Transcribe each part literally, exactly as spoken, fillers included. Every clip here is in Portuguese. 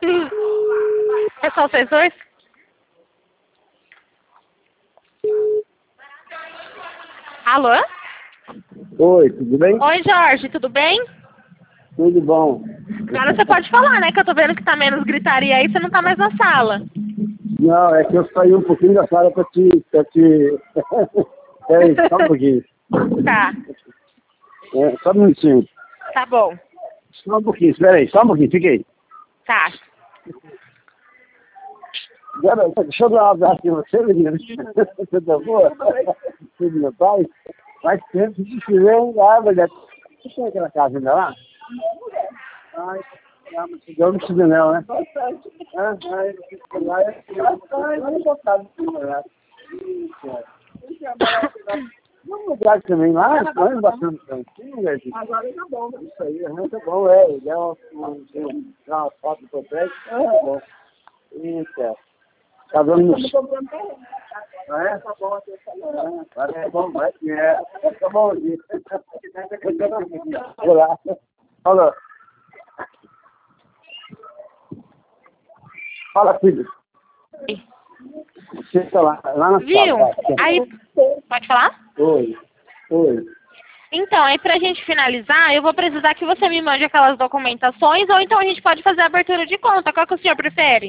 É só vocês dois? Alô? Oi, tudo bem? Oi, Jorge, tudo bem? Tudo bom. Agora você pode falar, né? Que eu tô vendo que tá menos gritaria aí, você não tá mais na sala. Não, é que eu saí um pouquinho da sala pra te... Pra te... Peraí, só um pouquinho. Tá, É, só um minutinho. tá bom. Só um pouquinho, espera aí, só um pouquinho, fica aí. Tá. Agora, deixa eu dar um abraço em você, menina. Você tá boa? Tudo meu pai? Faz tempo que te fizer lá, mulher. Você tem aquela casa ainda lá? Ai, não, mas eu não precisa não, né? Bastante. Ah, ai, lá é bastante. Vamos mudar também lá, lá é bastante tranquilo, né? Agora tá bom, isso aí, tá bom, é. Legal, uma foto pro prédio, tá bom. Isso, tá dando no... Ah, é? Tá bom, tá bom, vai, é, tá bom, olá, olá. Fala, filho. Você está lá, lá na Viu? sala. Aí, pode falar? Oi, oi. Então, aí pra gente finalizar, eu vou precisar que você me mande aquelas documentações, ou então a gente pode fazer a abertura de conta. Qual que o senhor prefere?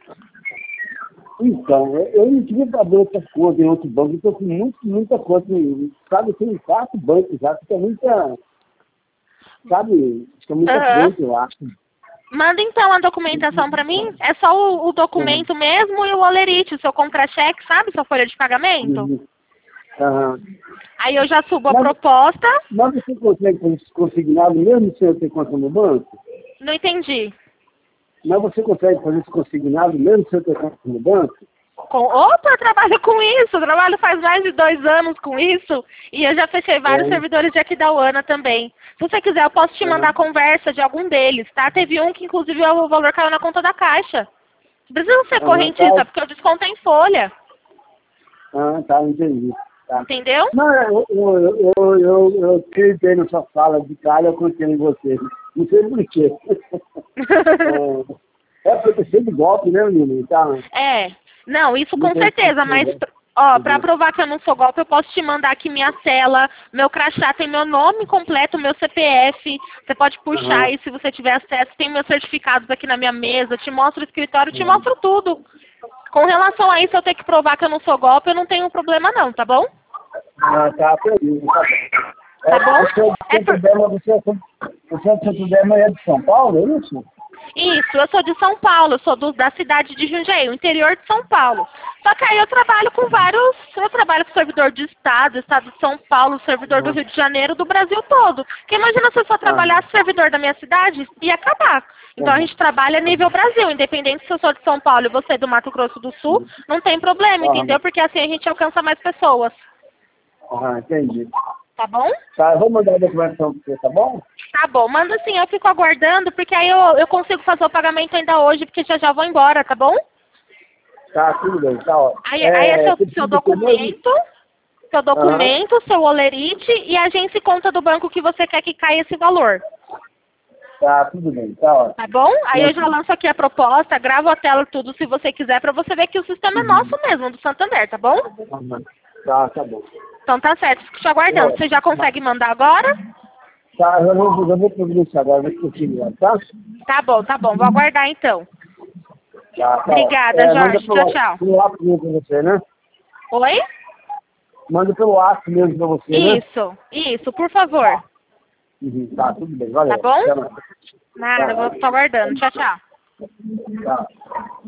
Então, eu eu não queria abrir outra conta em outro banco, eu estou com muito, muita conta, sabe, tem quatro bancos já, fica muita, sabe, fica muita Aham. frente, eu acho. Manda então a documentação pra mim. É só o, o documento Uhum. mesmo e o olerite, o seu contra-cheque, sabe? Sua folha de pagamento. Uhum. Aham. Aí eu já subo a Mas, proposta. mas você consegue fazer isso consignado mesmo sem eu ter conta no banco? Não entendi. Mas você consegue fazer isso consignado mesmo sem eu ter conta no banco? Com... Opa, eu trabalho com isso. Eu trabalho faz mais de dois anos com isso. E eu já fechei vários É. servidores de aqui da UANA também. Se você quiser, eu posso te mandar Aham. a conversa de algum deles, tá? Teve um que, inclusive, o valor caiu na conta da Caixa. Não precisa ser Aham, correntista, tá. porque eu desconto em folha. Ah, tá, entendi. Tá. Entendeu? Não, eu, eu, eu, eu, eu, eu acreditei na sua fala de cara, eu contei em você. Não sei por quê. É, é porque você de golpe, né, menino? Então, É. Não, isso não com tem certeza, mas, sentido, né? ó, pra Uhum. provar que eu não sou golpe, eu posso te mandar aqui minha cela, meu crachá, tem meu nome completo, meu C P F, você pode puxar Aham. aí se você tiver acesso, tem meus certificados aqui na minha mesa, eu te mostro o escritório, eu te Uhum. mostro tudo. Com relação a isso, eu tenho que provar que eu não sou golpe, eu não tenho problema não, tá bom? Ah, tá, perdido. Tá bom? Você é É de por... Santo Dema, você é você é de Santo Dema e é de São Paulo, é isso? Isso, eu sou de São Paulo, eu sou do, da cidade de Jundiaí, o interior de São Paulo. Só que aí eu trabalho com vários, eu trabalho com servidor de estado, estado de São Paulo, servidor do Aham. Rio de Janeiro, do Brasil todo. Porque imagina se eu só Aham. trabalhasse servidor da minha cidade, ia acabar. Então a Aham. gente trabalha nível Brasil, independente se eu sou de São Paulo e você é do Mato Grosso do Sul, não tem problema, Aham. entendeu? Porque assim a gente alcança mais pessoas, Aham, entendi. tá bom? Tá, eu vou mandar a documentação pra você, tá bom? Tá bom, manda sim, eu fico aguardando, porque aí eu, eu consigo fazer o pagamento ainda hoje, porque já já vou embora, tá bom? Tá, tudo bem, tá ótimo. Aí, aí é seu, você seu precisa do que mesmo? documento, seu Aham. documento, seu olerite e a agência e conta do banco que você quer que caia esse valor. Tá, tudo bem, tá ótimo. Tá bom? Aí eu já lanço aqui a proposta, gravo a tela tudo se você quiser, pra você ver que o sistema é nosso mesmo, do Santander, tá bom? Aham. Tá, tá bom. Então tá certo, fico te aguardando. Você já consegue mandar agora? Tá, eu vou, eu vou providenciar agora, ver se consigo lá, tá? Tá bom, tá bom, vou aguardar então. Tá, tá. Obrigada, É, manda Jorge. pelo, Tchau, tchau. pelo WhatsApp mesmo pra você, né? Oi? Manda pelo WhatsApp mesmo pra você, né? Isso, isso, por favor. Uhum, tá, tudo bem, valeu. Tá bom? Até mais. Nada, vou ficar aguardando. Tchau, tchau. Tá.